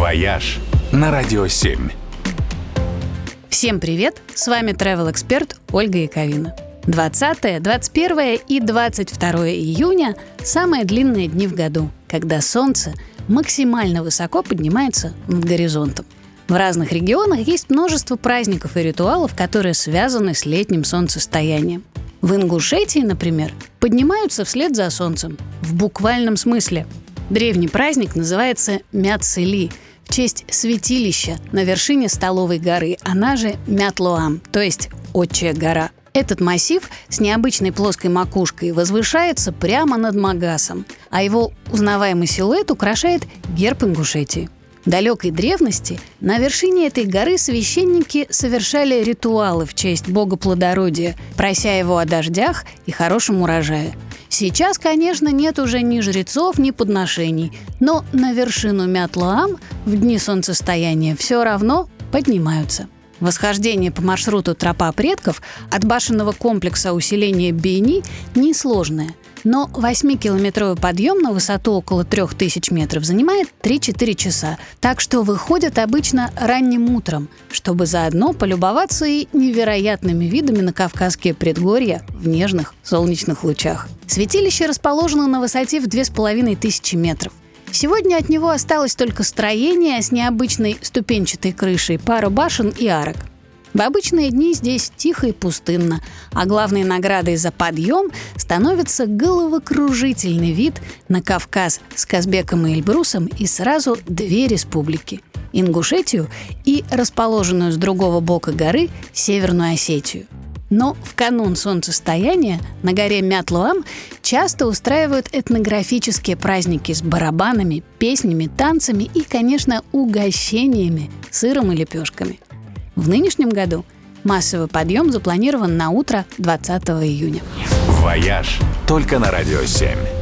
«Вояж» на Радио 7. Всем привет! С вами travel-эксперт Ольга Яковина. 20, 21 и 22 июня – самые длинные дни в году, когда солнце максимально высоко поднимается над горизонтом. В разных регионах есть множество праздников и ритуалов, которые связаны с летним солнцестоянием. В Ингушетии, например, поднимаются вслед за солнцем, в буквальном смысле. Древний праздник называется Мят-Сели в честь святилища на вершине Столовой горы, она же Мят-Лоам, то есть Отчья гора. Этот массив с необычной плоской макушкой возвышается прямо над Магасом, а его узнаваемый силуэт украшает герб Ингушетии. В далекой древности на вершине этой горы священники совершали ритуалы в честь бога плодородия, прося его о дождях и хорошем урожае. Сейчас, конечно, нет уже ни жрецов, ни подношений, но на вершину Мят-Лоам в дни солнцестояния все равно поднимаются. Восхождение по маршруту Тропа предков от башенного комплекса усиления Бени несложное, но 8-километровый подъем на высоту около 3000 метров занимает 3-4 часа, так что выходят обычно ранним утром, чтобы заодно полюбоваться и невероятными видами на Кавказские предгорья в нежных солнечных лучах. Святилище расположено на высоте в 2500 метров. Сегодня от него осталось только строение с необычной ступенчатой крышей, пара башен и арок. В обычные дни здесь тихо и пустынно, а главной наградой за подъем становится головокружительный вид на Кавказ с Казбеком и Эльбрусом и сразу две республики – Ингушетию и расположенную с другого бока горы Северную Осетию. Но в канун солнцестояния на горе Мят-Лоам часто устраивают этнографические праздники с барабанами, песнями, танцами и, конечно, угощениями, сыром и лепешками. В нынешнем году массовый подъем запланирован на утро 20 июня. «Вояж» только на Радио 7.